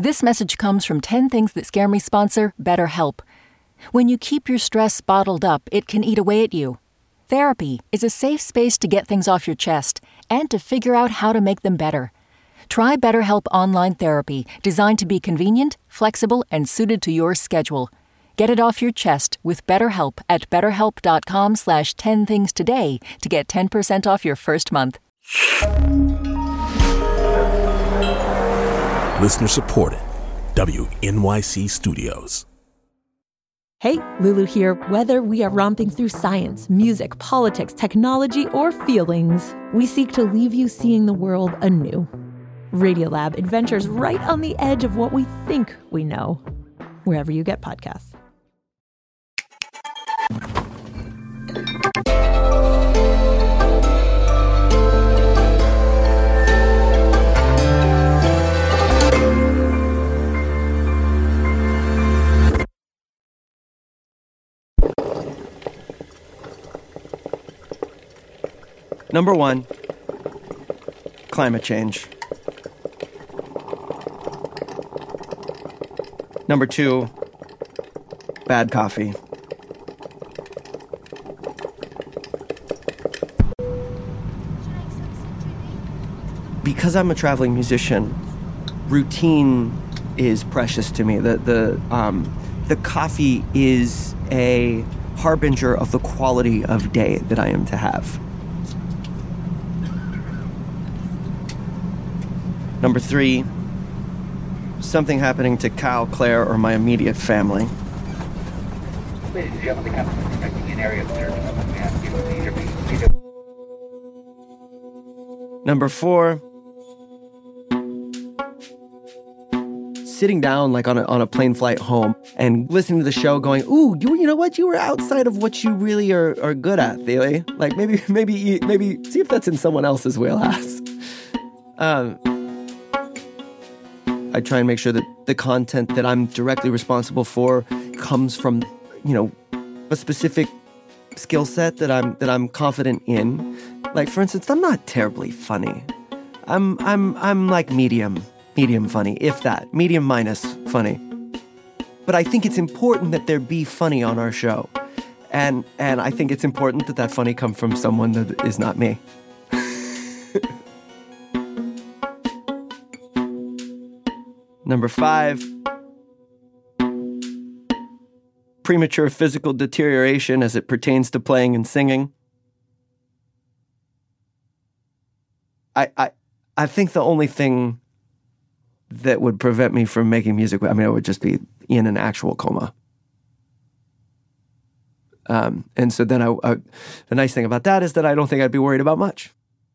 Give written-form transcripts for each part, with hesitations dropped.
This message comes from 10 Things That Scare Me sponsor BetterHelp. When you keep your stress bottled up, it can eat away at you. Therapy is a safe space to get things off your chest and to figure out how to make them better. Try BetterHelp Online Therapy, designed to be convenient, flexible, and suited to your schedule. Get it off your chest with BetterHelp at betterhelp.com/10things today to get 10% off your first month. Listener supported. WNYC Studios. Hey, Lulu here. Whether we are romping through science, music, politics, technology, or feelings, we seek to leave you seeing the world anew. Radiolab adventures right on the edge of what we think we know, wherever you get podcasts. Number 1, climate change. Number 2, bad coffee. Because I'm a traveling musician, routine is precious to me. The coffee is a harbinger of the quality of day that I am to have. Number 3, something happening to Kyle, Claire, or my immediate family. Ladies and gentlemen, the captain is expecting an area of search. Number 4, sitting down like on a plane flight home and listening to the show going, ooh, you know what? You were outside of what you really are good at, Thiele. Like maybe see if that's in someone else's wheelhouse. I try and make sure that the content that I'm directly responsible for comes from, a specific skill set that I'm confident in. Like, for instance, I'm not terribly funny. I'm like medium funny, if that, medium minus funny. But I think it's important that there be funny on our show. And I think it's important that funny come from someone that is not me. Number 5, premature physical deterioration as it pertains to playing and singing. I think the only thing that would prevent me from making music, it would just be in an actual coma. And so then the nice thing about that is that I don't think I'd be worried about much.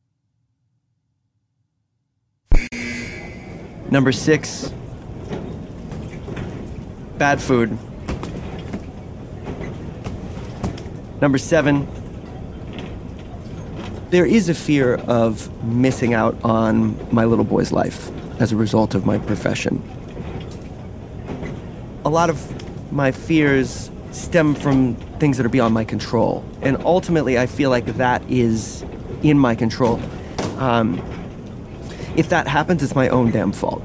Number 6, bad food. Number 7, there is a fear of missing out on my little boy's life as a result of my profession. A lot of my fears stem from things that are beyond my control. And ultimately, I feel like that is in my control. If that happens, it's my own damn fault.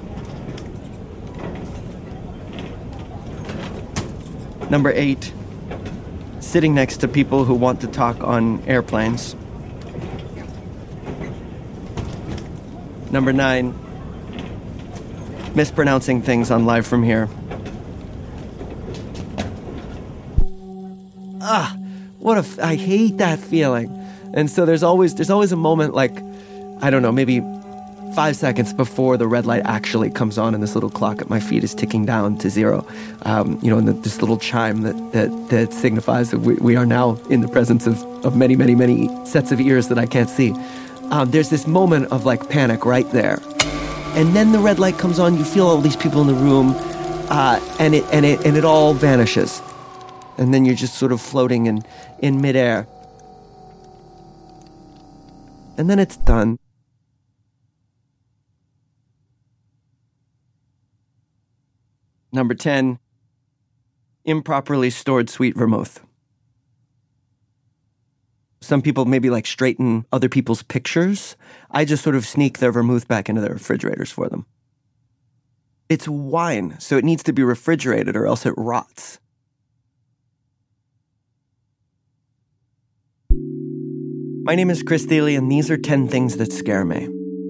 Number 8, sitting next to people who want to talk on airplanes. Number 9, mispronouncing things on Live From Here. I hate that feeling. And so there's always a moment like, I don't know, maybe 5 seconds before the red light actually comes on and this little clock at my feet is ticking down to 0. And this little chime that signifies that we are now in the presence of many, many, many sets of ears that I can't see. There's this moment of like panic right there. And then the red light comes on, you feel all these people in the room, and it all vanishes. And then you're just sort of floating in midair. And then it's done. Number 10, improperly stored sweet vermouth. Some people maybe like straighten other people's pictures. I just sort of sneak their vermouth back into their refrigerators for them. It's wine, so it needs to be refrigerated or else it rots. My name is Chris Thile, and these are 10 things that scare me.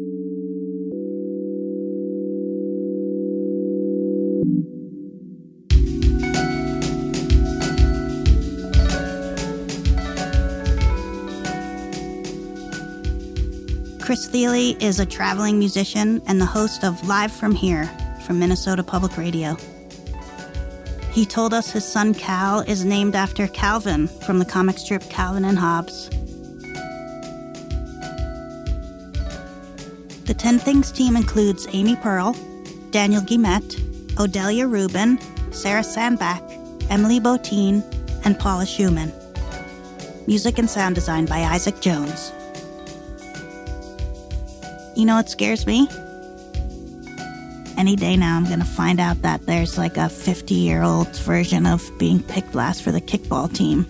Chris Thile is a traveling musician and the host of Live From Here from Minnesota Public Radio. He told us his son Cal is named after Calvin from the comic strip Calvin and Hobbes. The 10 Things team includes Amy Pearl, Daniel Guillemette, Odelia Rubin, Sarah Sandbach, Emily Bottin, and Paula Schumann. Music and sound design by Isaac Jones. You know what scares me? Any day now I'm going to find out that there's like a 50-year-old version of being picked last for the kickball team.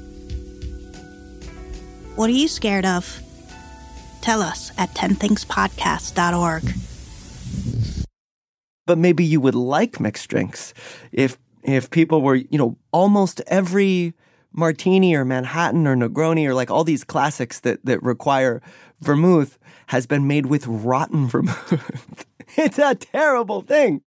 What are you scared of? Tell us at 10thingspodcast.org. But maybe you would like mixed drinks if people were, almost every martini or Manhattan or Negroni or like all these classics that require vermouth has been made with rotten vermouth. It's a terrible thing.